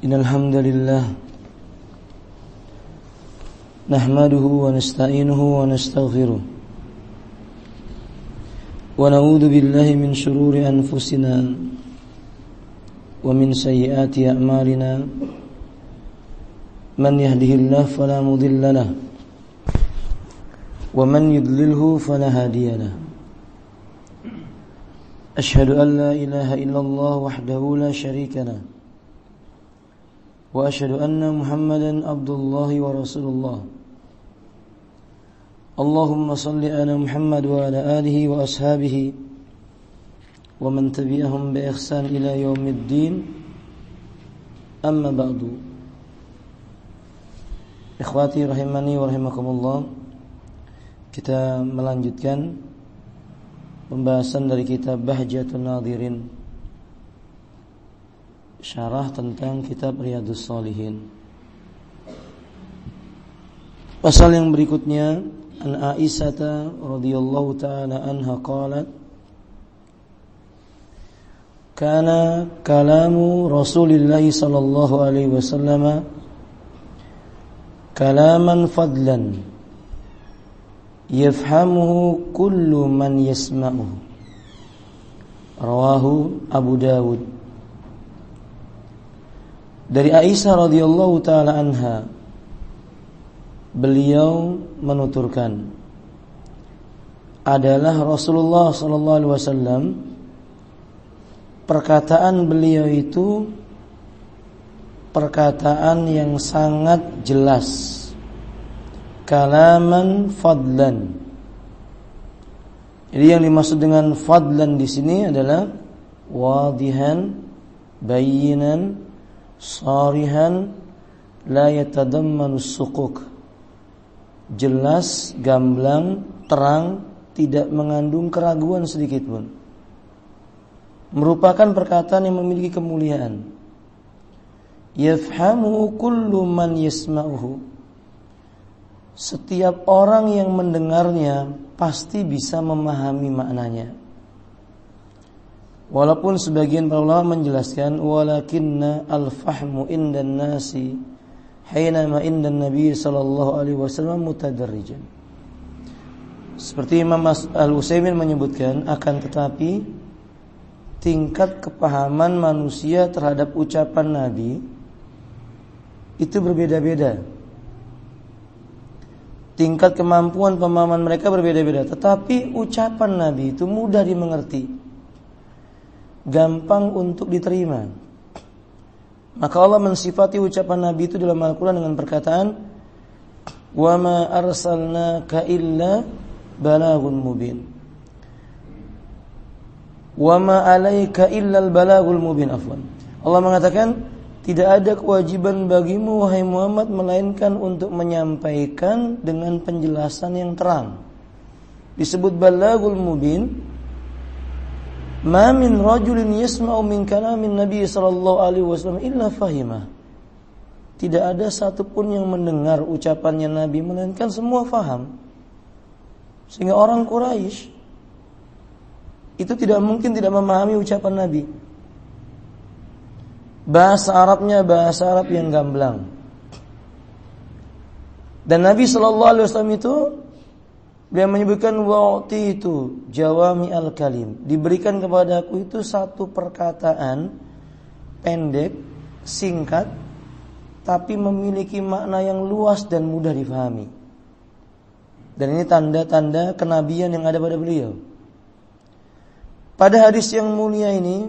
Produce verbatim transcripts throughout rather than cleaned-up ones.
Innal hamdalillah nahmaduhu wa nasta'inuhu wa nastaghfiruh wa na'udzu billahi min shururi anfusina wa min sayyiati a'malina man yahdihillahu fala mudilla lahu wa man yudlilhu fala hadiya lahu. Ashhadu an la ilaha illallah wahdahu la syarika lahu wa ashhadu anna Muhammadan abdullahi wa rasulullah. Allahumma salli ala Muhammad wa ala alihi wa ashabihi wa man tabi'ahum bi ihsan ila yaumiddin. Amma ba'du. Ikhwati rahimani wa rahimakumullah, kita melanjutkan pembahasan dari kitab Bahjatun Nadhirin, syarah tentang kitab Riyadhus Shalihin. Pasal yang berikutnya, an Aisyah radhiyallahu ta'ala anha qalat, kana kalamu Rasulillah sallallahu alaihi wasallam kalaman fadlan yafhamuhu kullu man yasma'uhu. Rawahu Abu Dawud. Dari Aisyah radhiyallahu taala anha, beliau menuturkan, adalah Rasulullah sallallahu alaihi wasallam, perkataan beliau itu perkataan yang sangat jelas, kalaman fadlan. Jadi yang dimaksud dengan fadlan di sini adalah wadihan, bayinan, sharihan, la yatadammanu suquk. Jelas, gamblang, terang, tidak mengandung keraguan sedikit pun. Merupakan perkataan yang memiliki kemuliaan. Yafhamu kullu man yasma'uhu. Setiap orang yang mendengarnya pasti bisa memahami maknanya. Walaupun sebagian para ulama menjelaskan, walakinna al-fahmu indan nasi hainama indan Nabi sallallahu alaihi wasallam mutadarrijan. Seperti Imam Al-Utsaimin menyebutkan, akan tetapi tingkat kepahaman manusia terhadap ucapan Nabi itu berbeda-beda. Tingkat kemampuan pemahaman mereka berbeda-beda, tetapi ucapan Nabi itu mudah dimengerti, gampang untuk diterima. Maka Allah mensifati ucapan Nabi itu dalam Al-Quran dengan perkataan, wa ma arsalnaka illa balaghun mubin, wa ma alaika illa al-balaghul mubin. Afwan. Allah mengatakan, tidak ada kewajiban bagimu wahai Muhammad melainkan untuk menyampaikan dengan penjelasan yang terang. Disebut balaghul mubin. Ma min rajulin yasma'u min kalamin Nabi sallallahu alaihi wasallam illa fahimah. Tidak ada satupun yang mendengar ucapannya Nabi melainkan semua faham. Sehingga orang Quraisy itu tidak mungkin tidak memahami ucapan Nabi. Bahasa Arabnya bahasa Arab yang gamblang. Dan Nabi sallallahu alaihi wasallam itu, dia menyebutkan, wa'ti itu jawami al-kalim, diberikan kepadaku itu satu perkataan pendek, singkat, tapi memiliki makna yang luas dan mudah difahami. Dan ini tanda-tanda kenabian yang ada pada beliau. Pada hadis yang mulia ini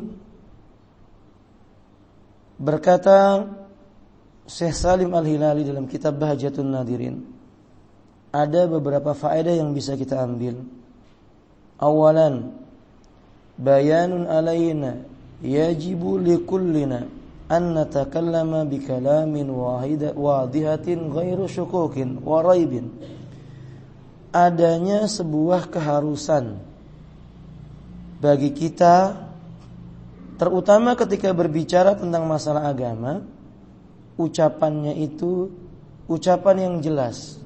berkata Syekh Salim Al-Hilali dalam kitab Bahjatun Nadhirin, ada beberapa faedah yang bisa kita ambil. Awalan, bayanun alaina yajibu likullina an natakallama bikalamin wahida wadihatin ghairu syukukin wa raibin. Adanya sebuah keharusan bagi kita, terutama ketika berbicara tentang masalah agama, ucapannya itu ucapan yang jelas,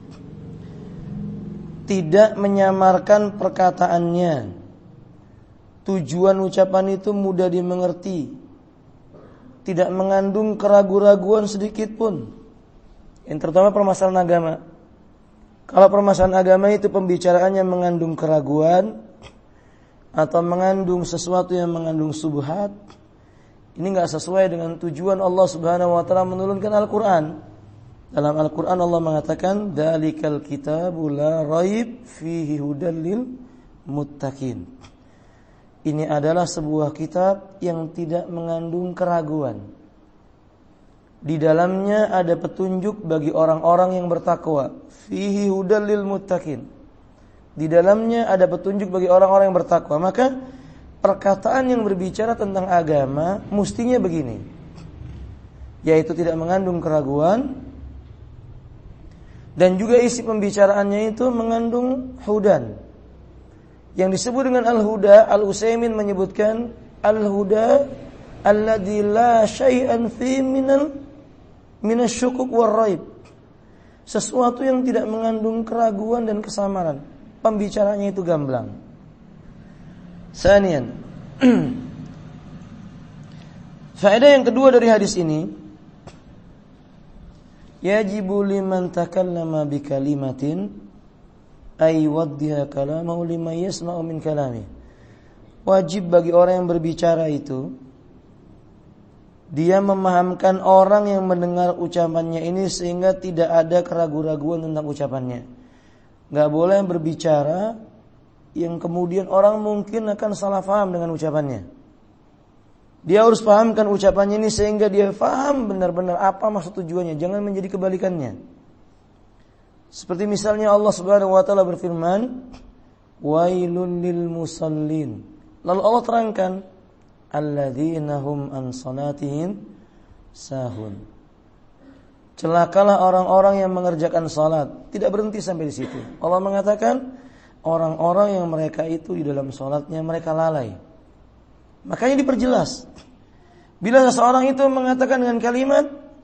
tidak menyamarkan perkataannya. Tujuan ucapan itu mudah dimengerti, tidak mengandung keraguan-raguan sedikit pun. Yang terutama permasalahan agama. Kalau permasalahan agama itu pembicaraannya mengandung keraguan atau mengandung sesuatu yang mengandung subhat, ini enggak sesuai dengan tujuan Allah Subhanahu wa taala menurunkan Al-Qur'an. Dalam Al-Qur'an Allah mengatakan, "Dzalikal kitabu la raib fihi hudal lil muttaqin." Ini adalah sebuah kitab yang tidak mengandung keraguan. Di dalamnya ada petunjuk bagi orang-orang yang bertakwa. Fihi hudal lil muttaqin. Di dalamnya ada petunjuk bagi orang-orang yang bertakwa. Maka perkataan yang berbicara tentang agama mestinya begini, yaitu tidak mengandung keraguan, dan juga isi pembicaraannya itu mengandung hudan. Yang disebut dengan al-huda, Al-Utsaimin menyebutkan al-huda alladzi la syai'an fi minal minasyukuk war-raib. Sesuatu yang tidak mengandung keraguan dan kesamaran. Pembicaranya itu gamblang. Sanian. Faedah yang kedua dari hadis ini, yajibu liman takallama bi kalimatin ay waddiha kalamahu liman yasma'u min kalami. Wajib bagi orang yang berbicara itu, dia memahamkan orang yang mendengar ucapannya ini sehingga tidak ada keraguan-raguan tentang ucapannya. Gak boleh berbicara yang kemudian orang mungkin akan salah faham dengan ucapannya. Dia harus pahamkan ucapannya ini sehingga dia faham benar-benar apa maksud tujuannya. Jangan menjadi kebalikannya. Seperti misalnya Allah Subhanahu wa taala berfirman, "Wailul lil musallin." Lalu Allah terangkan, alladzina hum an salatihim sahun. Celakalah orang-orang yang mengerjakan salat. Tidak berhenti sampai di situ. Allah mengatakan orang-orang yang mereka itu di dalam salatnya mereka lalai. Makanya diperjelas. Bila seseorang itu mengatakan dengan kalimat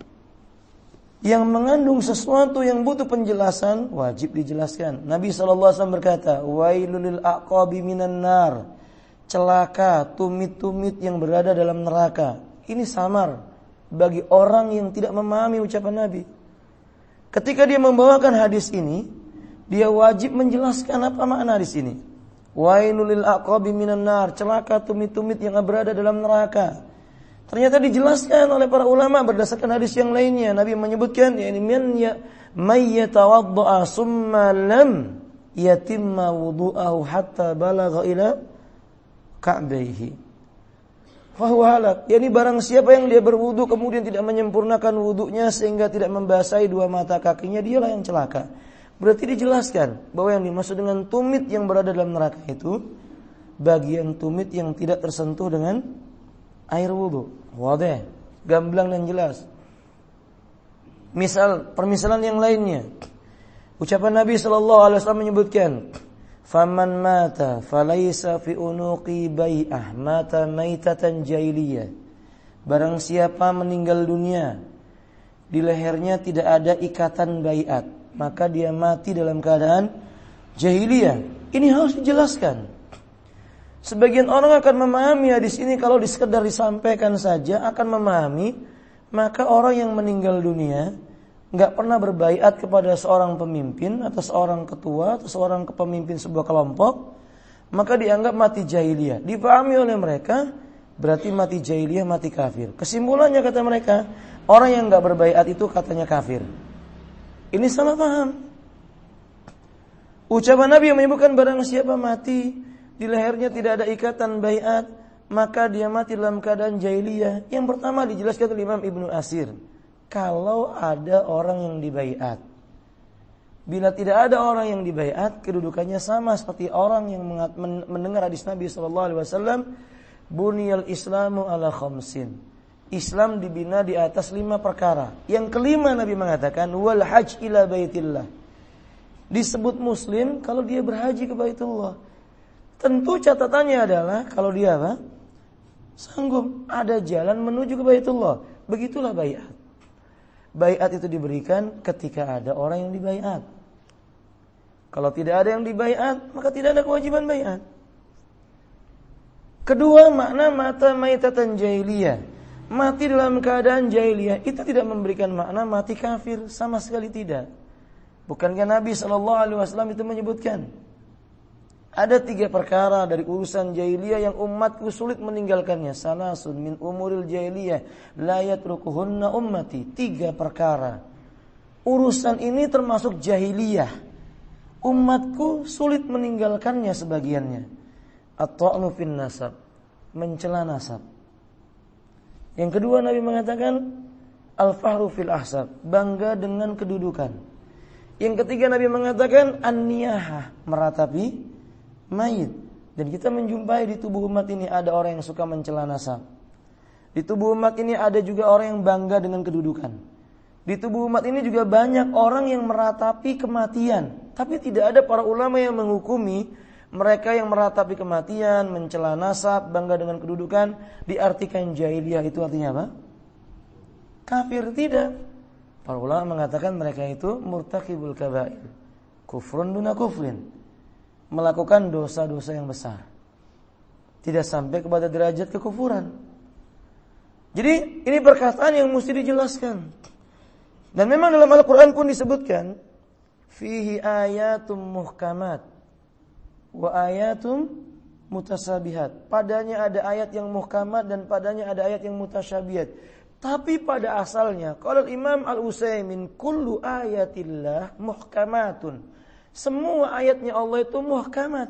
yang mengandung sesuatu yang butuh penjelasan, wajib dijelaskan. Nabi sallallahu alaihi wasallam berkata, "Wailul lil aqabi minan nar." Celaka tumit-tumit yang berada dalam neraka. Ini samar bagi orang yang tidak memahami ucapan Nabi. Ketika dia membawakan hadis ini, dia wajib menjelaskan apa makna hadis ini. Wailul lil aqabi minan nar, celaka tumit-tumit yang berada dalam neraka. Ternyata dijelaskan oleh para ulama berdasarkan hadis yang lainnya. Nabi menyebutkan, yani man ya may yatawaddaa summa lam yatimma wudu'ahu hatta balagha ila ka'baihi fahuwa halak. Yani barang siapa yang dia berwudu kemudian tidak menyempurnakan wudunya sehingga tidak membasahi dua mata kakinya, dialah yang celaka. Berarti dijelaskan bahwa yang dimaksud dengan tumit yang berada dalam neraka itu bagian tumit yang tidak tersentuh dengan air wudu. Wadih, gamblang dan jelas. Misal, permisalan yang lainnya. Ucapan Nabi sallallahu alaihi wasallam menyebutkan, "Faman mata falaysa fi unuqi bai'ah mata maitatan jahiliyah." Barang siapa meninggal dunia, di lehernya tidak ada ikatan baiat, maka dia mati dalam keadaan jahiliyah. Ini harus dijelaskan. Sebagian orang akan memahami hadis ini kalau disekedar disampaikan saja akan memahami, maka orang yang meninggal dunia enggak pernah berbaiat kepada seorang pemimpin atau seorang ketua atau seorang kepemimpin sebuah kelompok, maka dianggap mati jahiliyah. Dipahami oleh mereka berarti mati jahiliyah, mati kafir. Kesimpulannya kata mereka, orang yang enggak berbaiat itu katanya kafir. Ini salah paham. Ucapan Nabi yang menyebutkan barang siapa mati di lehernya tidak ada ikatan baiat, maka dia mati dalam keadaan jahiliyah. Yang pertama dijelaskan oleh Imam Ibnu Asir, kalau ada orang yang dibaiat. Bila tidak ada orang yang dibaiat, kedudukannya sama seperti orang yang mendengar hadis Nabi sallallahu alaihi wasallam, buniyal islamu ala khamsin. Islam dibina di atas lima perkara. Yang kelima Nabi mengatakan wal hajj ila baitillah. Disebut muslim kalau dia berhaji ke Baitullah. Tentu catatannya adalah kalau dia apa? Sanggup ada jalan menuju ke Baitullah. Begitulah baiat. Baiat itu diberikan ketika ada orang yang dibaiat. Kalau tidak ada yang dibaiat, maka tidak ada kewajiban baiat. Kedua, makna mata maitatan jahiliyah. mati dalam keadaan jahiliyah itu tidak memberikan makna mati kafir, sama sekali tidak. Bukankah Nabi shallallahu alaihi wasallam itu menyebutkan ada tiga perkara dari urusan jahiliyah yang umatku sulit meninggalkannya. Salasun min umuril jahiliyah la yatrukuhunna ummati. Tiga perkara. Urusan ini termasuk jahiliyah. Umatku sulit meninggalkannya sebagiannya. At-ta'nu fin nasab, mencela nasab. Yang kedua Nabi mengatakan al-fahru fil ahsab, bangga dengan kedudukan. Yang ketiga Nabi mengatakan an-niyahah, meratapi mayit. Dan kita menjumpai di tubuh umat ini ada orang yang suka mencela nasab. Di tubuh umat ini ada juga orang yang bangga dengan kedudukan. Di tubuh umat ini juga banyak orang yang meratapi kematian. Tapi tidak ada para ulama yang menghukumi mereka yang meratapi kematian, mencela nasab, bangga dengan kedudukan, diartikan jahiliyah itu artinya apa? Kafir, tidak. Para ulama mengatakan mereka itu murtakibul kabair, kufrun duna kufrin, melakukan dosa-dosa yang besar, tidak sampai kepada derajat kekufuran. Jadi ini perkataan yang mesti dijelaskan. Dan memang dalam Al-Quran pun disebutkan fihi ayatum muhkamat wa ayatum mutasabihat. Padanya ada ayat yang muhkamat dan padanya ada ayat yang mutasyabihat. Tapi pada asalnya, qala Imam Al-Utsaimin, kullu ayatillah muhkamatun. Semua ayatnya Allah itu muhkamat.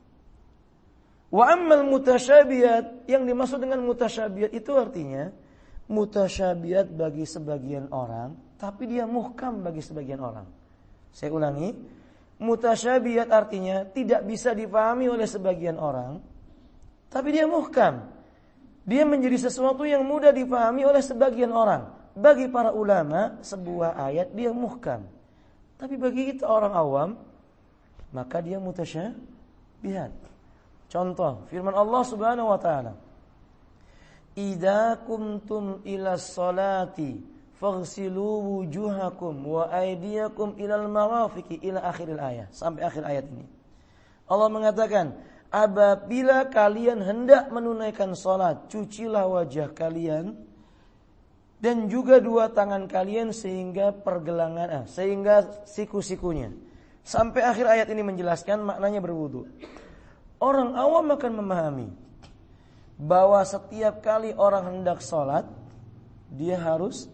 Wa ammal mutasyabihat, yang dimaksud dengan mutasyabihat itu artinya mutasyabihat bagi sebagian orang, tapi dia muhkam bagi sebagian orang. Saya ulangi, mutasyabihat artinya tidak bisa dipahami oleh sebagian orang, tapi dia muhkam. Dia menjadi sesuatu yang mudah dipahami oleh sebagian orang. Bagi para ulama, sebuah ayat dia muhkam. Tapi bagi kita orang awam, maka dia mutasyabihat. Contoh, firman Allah Subhanahu wa taala, "Idza kumtum ilas salati faghsilu wujuhakum wa aydiyakum ilal marafiqi," ila akhiril ayat, sampai akhir ayat ini. Allah mengatakan, apabila kalian hendak menunaikan salat, cucilah wajah kalian dan juga dua tangan kalian sehingga pergelangan, eh, sehingga siku-sikunya. Sampai akhir ayat ini menjelaskan maknanya berwudu. Orang awam akan memahami bahwa setiap kali orang hendak salat, dia harus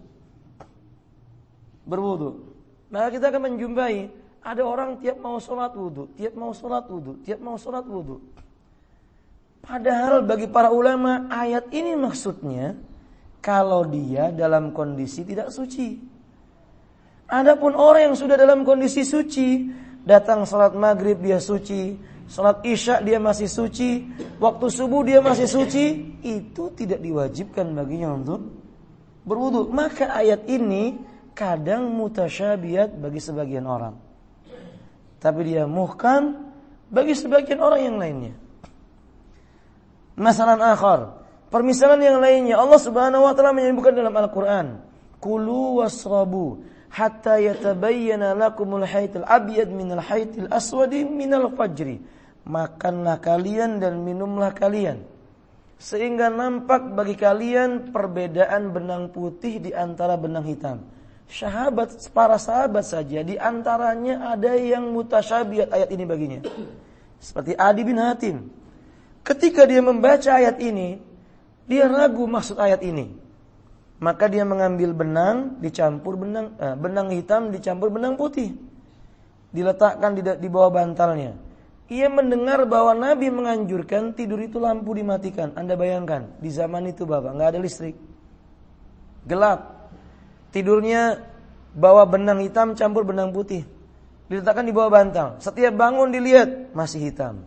berwudu. Maka kita akan menjumpai ada orang tiap mau sholat wudu, tiap mau sholat wudu, tiap mau sholat wudu. Padahal bagi para ulama ayat ini maksudnya kalau dia dalam kondisi tidak suci. Adapun orang yang sudah dalam kondisi suci, datang sholat maghrib dia suci, sholat isya dia masih suci, waktu subuh dia masih suci, itu tidak diwajibkan baginya untuk berwudu. Maka ayat ini kadang mutasyabihat bagi sebagian orang, tapi dia muhkam bagi sebagian orang yang lainnya. Masalan akhar, permisalan yang lainnya, Allah Subhanahu wa taala menyebutkan dalam Al-Qur'an, "Kulu wasrabu hatta yatabayyana lakumul haytul abyad minal haytil aswadi minal fajri." Makanlah kalian dan minumlah kalian sehingga nampak bagi kalian perbedaan benang putih di antara benang hitam. Sahabat, para sahabat saja di antaranya ada yang mutasyabihat ayat ini baginya. Seperti Adi bin Hatim. Ketika dia membaca ayat ini, dia ragu maksud ayat ini. Maka dia mengambil benang, dicampur benang eh, benang hitam dicampur benang putih. Diletakkan di, di bawah bantalnya. Ia mendengar bahwa Nabi menganjurkan tidur itu lampu dimatikan. Anda bayangkan, di zaman itu Bapak, enggak ada listrik. Gelap. Tidurnya bawa benang hitam campur benang putih, diletakkan di bawah bantal. Setiap bangun dilihat masih hitam.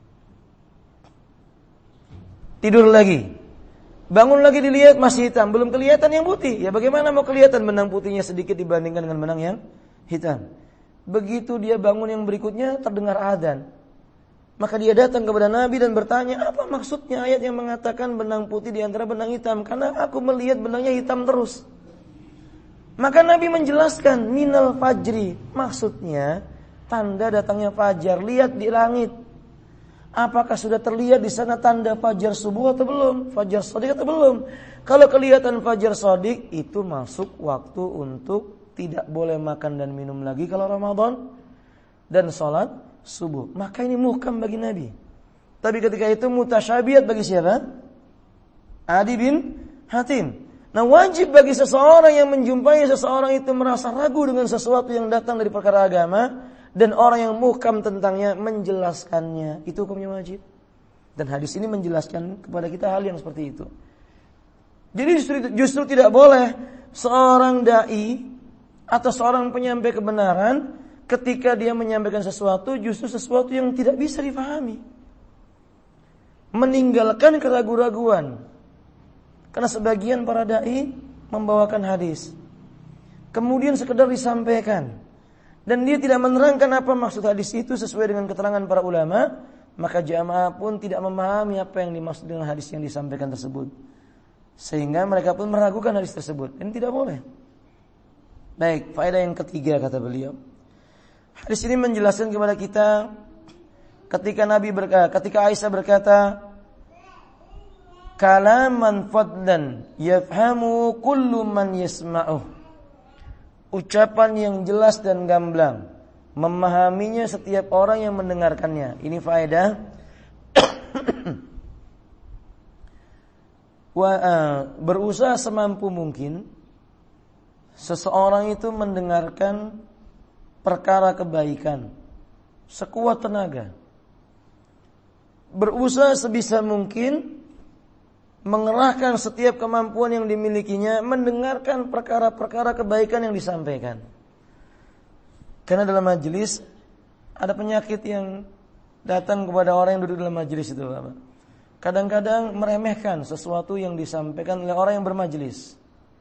Tidur lagi, bangun lagi dilihat masih hitam, belum kelihatan yang putih. Ya bagaimana mau kelihatan benang putihnya sedikit dibandingkan dengan benang yang hitam? Begitu dia bangun yang berikutnya terdengar adzan. Maka dia datang kepada Nabi dan bertanya, apa maksudnya ayat yang mengatakan benang putih di antara benang hitam? Karena aku melihat benangnya hitam terus. Maka Nabi menjelaskan minal fajri, maksudnya tanda datangnya fajar. Lihat di langit, Apakah sudah terlihat di sana tanda fajar subuh atau belum? Fajar shadiq atau belum? Kalau kelihatan fajar shadiq, itu masuk waktu untuk tidak boleh makan dan minum lagi kalau Ramadan dan sholat subuh. Maka ini muhkam bagi Nabi. Tapi ketika itu mutasyabihat bagi siapa? Adi bin Hatim. Nah, wajib bagi seseorang yang menjumpai seseorang itu merasa ragu dengan sesuatu yang datang dari perkara agama, dan orang yang muhkam tentangnya menjelaskannya, itu hukumnya wajib. Dan hadis ini menjelaskan kepada kita hal yang seperti itu. Jadi justru, justru tidak boleh seorang dai atau seorang penyampai kebenaran ketika dia menyampaikan sesuatu justru sesuatu yang tidak bisa difahami, meninggalkan keraguan-raguan. Karena sebagian para dai membawakan hadis, kemudian sekedar disampaikan, dan dia tidak menerangkan apa maksud hadis itu sesuai dengan keterangan para ulama, maka jamaah pun tidak memahami apa yang dimaksud dengan hadis yang disampaikan tersebut, sehingga mereka pun meragukan hadis tersebut. Ini tidak boleh. Baik, faedah yang ketiga kata beliau, hadis ini menjelaskan kepada kita ketika Nabi berkata, ketika Aisyah berkata, kalaman fadlan yafhamu kullu man yasma'uh, ucapan yang jelas dan gamblang, memahaminya setiap orang yang mendengarkannya. Ini faedah. Wa, uh, berusaha semampu mungkin seseorang itu mendengarkan perkara kebaikan sekuat tenaga, berusaha sebisa mungkin mengerahkan setiap kemampuan yang dimilikinya mendengarkan perkara-perkara kebaikan yang disampaikan. Karena dalam majelis ada penyakit yang datang kepada orang yang duduk dalam majelis itu, Bapak. Kadang-kadang meremehkan sesuatu yang disampaikan oleh orang yang bermajelis.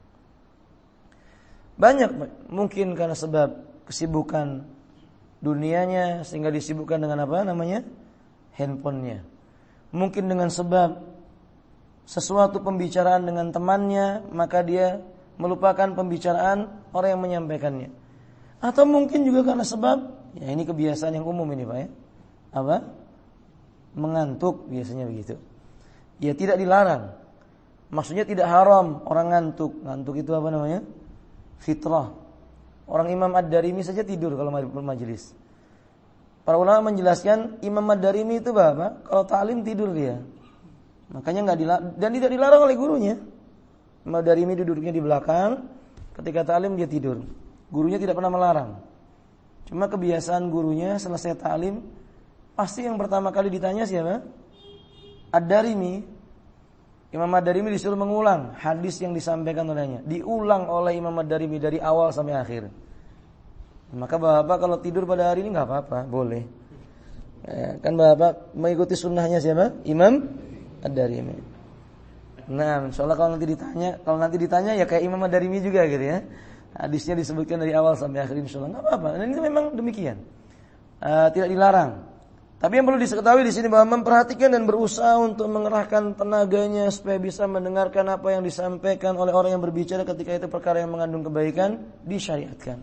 Banyak mungkin karena sebab kesibukan dunianya sehingga disibukkan dengan apa namanya? handphonenya. Mungkin dengan sebab sesuatu pembicaraan dengan temannya, maka dia melupakan pembicaraan orang yang menyampaikannya. Atau mungkin juga karena sebab, ya ini kebiasaan yang umum ini Pak ya, apa? Mengantuk biasanya begitu. Ya tidak dilarang. Maksudnya tidak haram orang ngantuk. Ngantuk itu apa namanya? Fitrah. Orang Imam Ad-Darimi saja tidur kalau majelis. Para ulama menjelaskan Imam Ad-Darimi itu apa? Kalau ta'lim tidur dia. Makanya enggak dilarang, dan tidak dilarang oleh gurunya. Imam Ad-Darimi duduknya di belakang, ketika ta'lim dia tidur. Gurunya tidak pernah melarang. Cuma kebiasaan gurunya selesai ta'lim, pasti yang pertama kali ditanya siapa? Ad-Darimi. Imam Ad-Darimi disuruh mengulang hadis yang disampaikan olehnya. Diulang oleh Imam Ad-Darimi dari awal sampai akhir. Maka bapak kalau tidur pada hari ini enggak apa-apa, boleh. Ya, kan bapak mengikuti sunnahnya siapa? Imam Ad-Darimi. Nah, insyaallah kalau nanti ditanya, kalau nanti ditanya ya kayak Imam Ad-Darimi juga gitu ya. Hadisnya disebutkan dari awal sampai akhir, insyaallah enggak apa-apa. Dan ini memang demikian. Uh, tidak dilarang. Tapi yang perlu diketahui di sini bahwa memperhatikan dan berusaha untuk mengerahkan tenaganya supaya bisa mendengarkan apa yang disampaikan oleh orang yang berbicara ketika itu perkara yang mengandung kebaikan disyariatkan.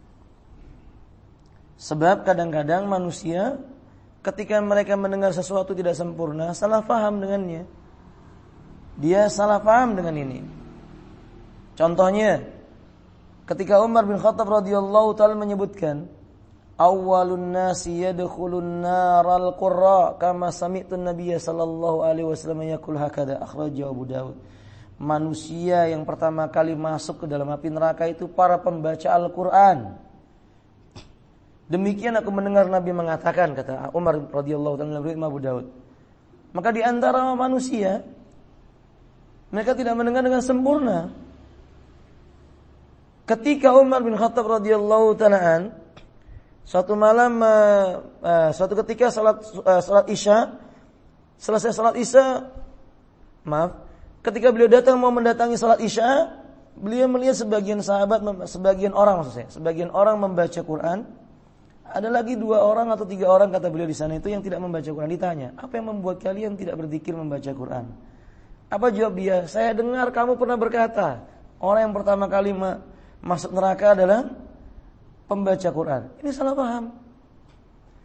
Sebab kadang-kadang manusia ketika mereka mendengar sesuatu tidak sempurna, salah faham dengannya. Dia salah faham dengan ini. Contohnya, ketika Umar bin Khattab radhiyallahu taala menyebutkan, awwalun nasi yadkhulun naral qurra kama sami'tu an-nabiy sallallahu alaihi wasallam yaqul hakada, akhrajahu Abu Dawud. Manusia yang pertama kali masuk ke dalam api neraka itu para pembaca Al-Qur'an. Demikian aku mendengar Nabi mengatakan, kata Umar radhiyallahu taala dalam Abu Dawud. Maka di antara manusia mereka tidak mendengar dengan sempurna. Ketika Umar bin Khattab radhiyallahu taala suatu malam uh, uh, suatu ketika salat uh, salat Isya, selesai salat Isya, maaf, ketika beliau datang mau mendatangi salat Isya, beliau melihat sebagian sahabat, sebagian orang maksud saya, sebagian orang membaca Quran. Ada lagi dua orang atau tiga orang kata beliau di sana itu yang tidak membaca Quran. Ditanya, apa yang membuat kalian tidak berzikir membaca Quran? Apa jawab dia? Saya dengar kamu pernah berkata, orang yang pertama kali ma- masuk neraka adalah pembaca Quran. Ini salah paham.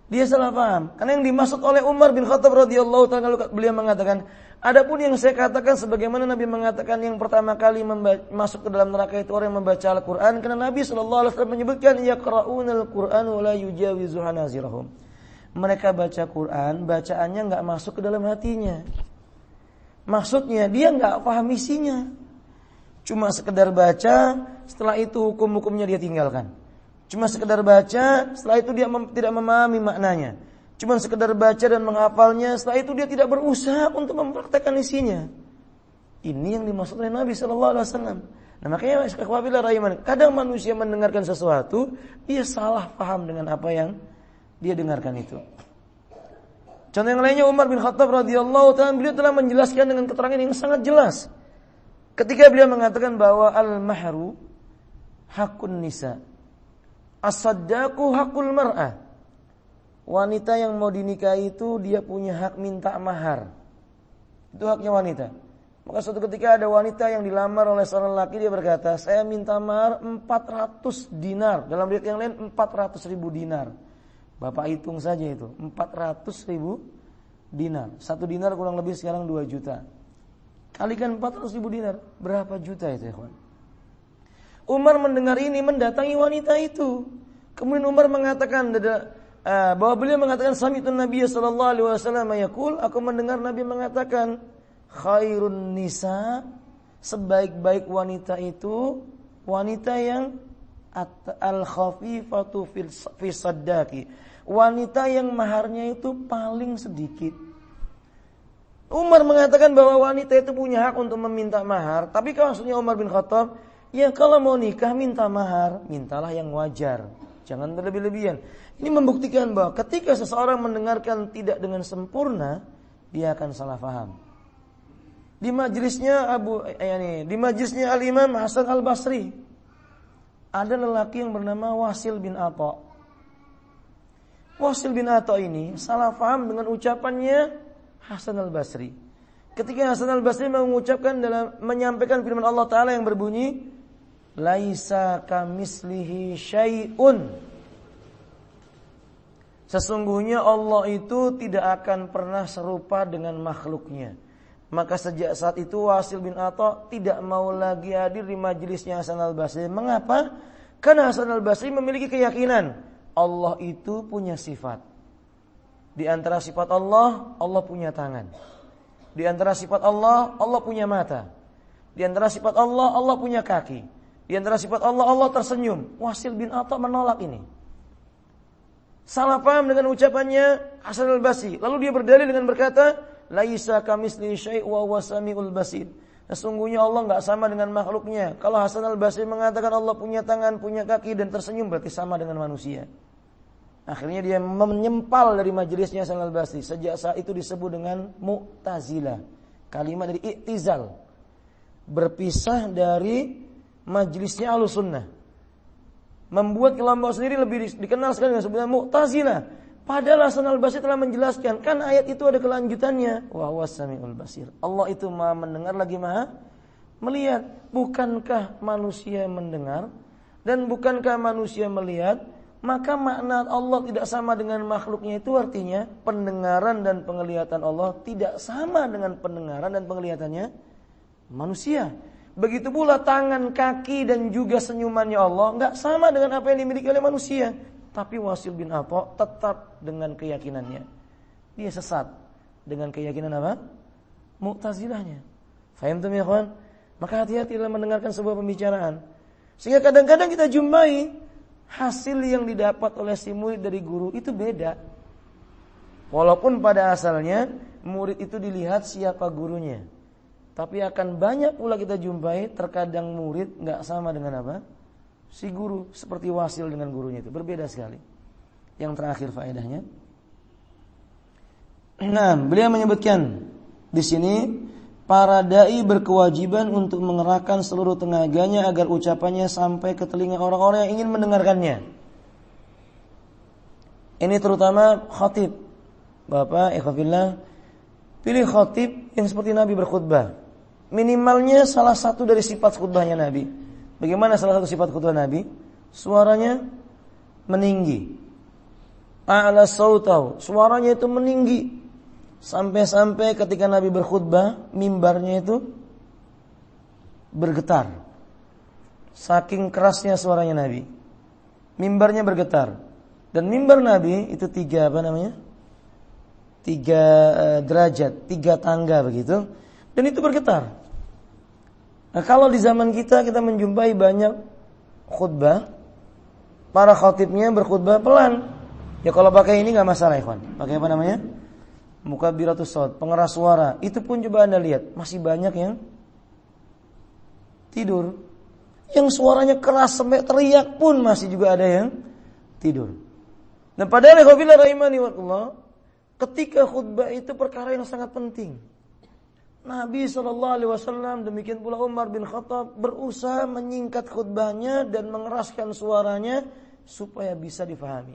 Dia salah paham. Karena yang dimaksud oleh Umar bin Khattab radhiyallahu ta'ala, beliau mengatakan, adapun yang saya katakan sebagaimana Nabi mengatakan yang pertama kali memba- masuk ke dalam neraka itu orang yang membaca Al-Quran. Karena Nabi shallallahu alaihi wasallam menyebutkan, yaqra'unal Qur'an wa la yujawizu hanazirahum. Mereka baca Quran, bacaannya enggak masuk ke dalam hatinya. Maksudnya dia enggak paham isinya. Cuma sekedar baca, setelah itu hukum-hukumnya dia tinggalkan. Cuma sekedar baca, setelah itu dia mem- tidak memahami maknanya. Cuma sekedar baca dan menghafalnya, setelah itu dia tidak berusaha untuk mempraktekkan isinya. Ini yang dimaksud oleh Nabi shallallahu alaihi wasallam. Nah makanya ikhwafillah rahiman, kadang manusia mendengarkan sesuatu, dia salah paham dengan apa yang dia dengarkan itu. Contoh yang lainnya, Umar bin Khattab radhiyallahu ta'ala, beliau telah menjelaskan dengan keterangan yang sangat jelas. Ketika beliau mengatakan bahwa al-mahru hakun nisa, as-saddaqu hakul mar'ah. Wanita yang mau dinikahi itu dia punya hak minta mahar. Itu haknya wanita. Maka suatu ketika ada wanita yang dilamar oleh seorang laki, dia berkata, saya minta mahar empat ratus dinar. Dalam riwayat yang lain empat ratus ribu dinar. Bapak hitung saja itu, empat ratus ribu dinar. Satu dinar kurang lebih sekarang dua juta. Kalikan empat ratus ribu dinar, berapa juta itu ya kawan? Umar mendengar ini, mendatangi wanita itu. Kemudian Umar mengatakan uh, bahwa beliau mengatakan, sami'tun Nabiy sallallahu alaihi wasallam yaqul, aku mendengar Nabi mengatakan, khairun nisa, sebaik-baik wanita itu wanita yang al-khafifatu fi saddaqi, wanita yang maharnya itu paling sedikit. Umar mengatakan bahwa wanita itu punya hak untuk meminta mahar, tapi kalau maksudnya Umar bin Khattab, ya kalau mau nikah minta mahar, mintalah yang wajar, jangan berlebih-lebihan. Ini membuktikan bahwa ketika seseorang mendengarkan tidak dengan sempurna, dia akan salah paham. Di majelisnya Abu yani, di majelisnya Al-Imam Hasan Al-Basri, ada lelaki yang bernama Wasil bin Atha. Wasil bin Atha ini salah paham dengan ucapannya Hasan Al-Basri. Ketika Hasan Al-Basri mengucapkan dalam menyampaikan firman Allah Ta'ala yang berbunyi, laisa kamislihi syai'un, sesungguhnya Allah itu tidak akan pernah serupa dengan makhluknya. Maka sejak saat itu Wasil bin Atha tidak mau lagi hadir di majelisnya Hasan Al-Basri. Mengapa? Karena Hasan Al-Basri memiliki keyakinan Allah itu punya sifat. Di antara sifat Allah, Allah punya tangan. Di antara sifat Allah, Allah punya mata. Di antara sifat Allah, Allah punya kaki. Di antara sifat Allah, Allah tersenyum. Wasil bin Atha menolak ini. Salah paham dengan ucapannya Hasan Al-Basri. Lalu dia berdalil dengan berkata, laisa kamislihi syai' wa huwas samiul basir. Sesungguhnya Allah enggak sama dengan makhluknya. Kalau Hasan Al-Basri mengatakan Allah punya tangan, punya kaki dan tersenyum, berarti sama dengan manusia. Akhirnya dia menyempal dari majelisnya Hasan Al-Basri. Sejak saat itu disebut dengan Mu'tazilah. Kalimat dari i'tizal, berpisah dari majelisnya Ahlussunnah. Membuat kelompok sendiri lebih dikenal sekali dengan sebutan Mu'tazilah. Padahal Hasan Al-Basri telah menjelaskan, kan ayat itu ada kelanjutannya. Wa huwas samiul basir. Allah itu Maha mendengar lagi Maha melihat. Bukankah manusia mendengar dan bukankah manusia melihat? Maka makna Allah tidak sama dengan makhluknya itu artinya pendengaran dan penglihatan Allah tidak sama dengan pendengaran dan penglihatannya manusia. Begitu pula tangan, kaki dan juga senyumannya Allah enggak sama dengan apa yang dimiliki oleh manusia. Tapi Wasil bin Atha tetap dengan keyakinannya. Dia sesat dengan keyakinan apa? Mu'tazilahnya. Faham tuh ya kawan? Maka hati-hati dalam mendengarkan sebuah pembicaraan. Sehingga kadang-kadang kita jumpai hasil yang didapat oleh si murid dari guru itu beda. Walaupun pada asalnya murid itu dilihat siapa gurunya. Tapi akan banyak pula kita jumpai terkadang murid enggak sama dengan apa? Si guru, seperti Wasil dengan gurunya itu berbeda sekali. Yang terakhir faedahnya. Nah, beliau menyebutkan di sini para dai berkewajiban untuk mengerahkan seluruh tenaganya agar ucapannya sampai ke telinga orang-orang yang ingin mendengarkannya. Ini terutama khatib. Bapak, ikhwafillah, pilih khatib yang seperti Nabi berkhutbah. Minimalnya salah satu dari sifat khutbahnya Nabi. Bagaimana salah satu sifat khutbah Nabi? Suaranya meninggi. a'la sautahu, suaranya itu meninggi. Sampai-sampai ketika Nabi berkhutbah, mimbarnya itu bergetar. Saking kerasnya suaranya Nabi. Mimbarnya bergetar. Dan mimbar Nabi itu tiga apa namanya? Tiga uh, derajat, tiga tangga begitu. Dan itu bergetar. Nah, kalau di zaman kita kita menjumpai banyak khutbah, para khatibnya berkhutbah pelan. Ya kalau pakai ini nggak masalah, ikhwan. Pakai apa namanya? Mukabiratus shaut, pengeras suara. Itu pun coba Anda lihat, masih banyak yang tidur. Yang suaranya keras sampai teriak pun masih juga ada yang tidur. Nah, padahal ikhwan rahimani wallah, ketika khutbah itu perkara yang sangat penting. Nabi shallallahu alaihi wasallam, demikian pula Umar bin Khattab, berusaha menyingkat khutbahnya dan mengeraskan suaranya supaya bisa difahami.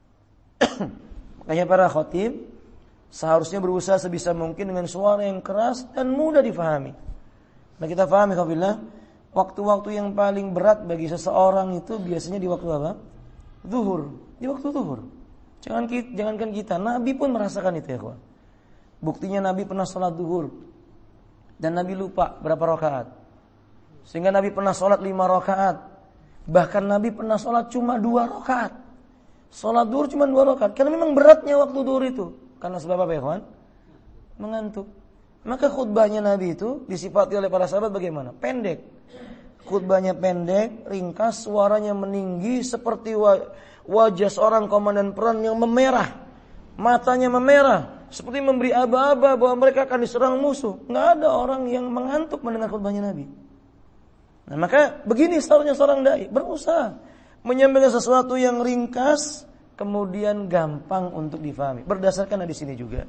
Makanya para khatib seharusnya berusaha sebisa mungkin dengan suara yang keras dan mudah difahami. Nah, kita pahami kafilah, waktu-waktu yang paling berat bagi seseorang itu biasanya di waktu apa? Zuhur, di waktu zuhur. Jangan kita, jangankan kita, Nabi pun merasakan itu ya kawan. Buktinya Nabi pernah sholat zuhur dan Nabi lupa berapa rakaat. Sehingga Nabi pernah sholat lima rakaat. Bahkan Nabi pernah sholat cuma dua rakaat. Sholat zuhur cuma dua rakaat. Karena memang beratnya waktu zuhur itu. Karena sebab apa ya kawan? Mengantuk. Maka khutbahnya Nabi itu disifati oleh para sahabat bagaimana? Pendek. Khutbahnya pendek, ringkas, suaranya meninggi seperti wajah seorang komandan perang yang memerah. Matanya memerah, seperti memberi aba-aba bahwa mereka akan diserang musuh. Nggak ada orang yang mengantuk mendengar khutbahnya Nabi. Nah, maka begini seharusnya seorang dai, berusaha menyampaikan sesuatu yang ringkas, kemudian gampang untuk difahami. Berdasarkan hadis ini juga.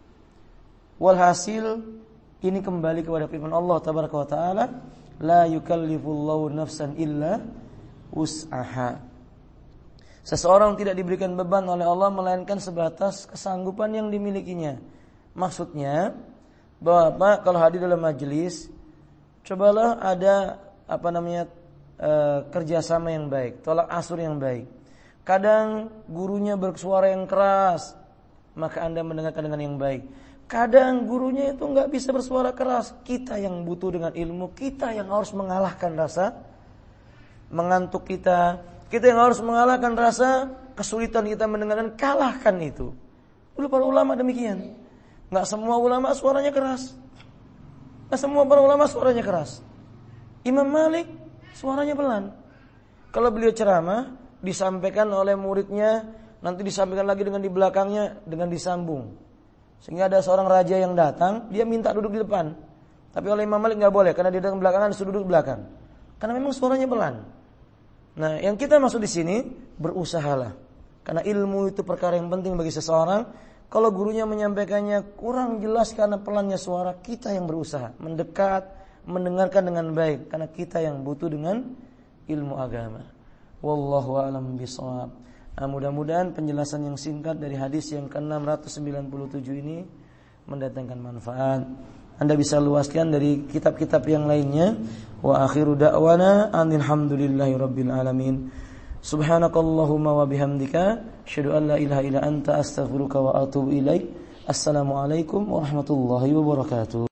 Walhasil ini kembali kepada firman Allah tabaraka wa taala, la yukallifullahu nafsan illa wus'aha. Seseorang tidak diberikan beban oleh Allah melainkan sebatas kesanggupan yang dimilikinya. Maksudnya bahwa apa, kalau hadir dalam majelis, cobalah ada apa namanya e, kerjasama yang baik, tolak ansur yang baik. Kadang gurunya bersuara yang keras, maka Anda mendengarkan dengan yang baik. Kadang gurunya itu nggak bisa bersuara keras. Kita yang butuh dengan ilmu, kita yang harus mengalahkan rasa mengantuk kita, kita yang harus mengalahkan rasa kesulitan kita mendengarkan, kalahkan itu. Dulu para ulama demikian. Nggak semua ulama suaranya keras. Nggak semua para ulama suaranya keras. Imam Malik suaranya pelan. Kalau beliau ceramah, disampaikan oleh muridnya, nanti disampaikan lagi dengan di belakangnya dengan disambung. Sehingga ada seorang raja yang datang, dia minta duduk di depan. Tapi oleh Imam Malik nggak boleh, karena dia datang belakangan, disuruh duduk di belakang. Karena memang suaranya pelan. Nah, yang kita maksud di sini, berusahalah. Karena ilmu itu perkara yang penting bagi seseorang. Kalau gurunya menyampaikannya kurang jelas karena pelannya suara, kita yang berusaha mendekat, mendengarkan dengan baik, karena kita yang butuh dengan ilmu agama. Wallahu a'lam bishawab. Nah, mudah-mudahan penjelasan yang singkat dari hadis yang ke enam ratus sembilan puluh tujuh ini mendatangkan manfaat. Anda bisa luaskan dari kitab-kitab yang lainnya. Wa akhiru da'wana alhamdulillahi rabbil alamin. Subhanakallahumma wa bihamdika asyhadu an la ilaha illa anta astaghfiruka wa atubu ilaik. Assalamualaikum warahmatullahi wabarakatuh.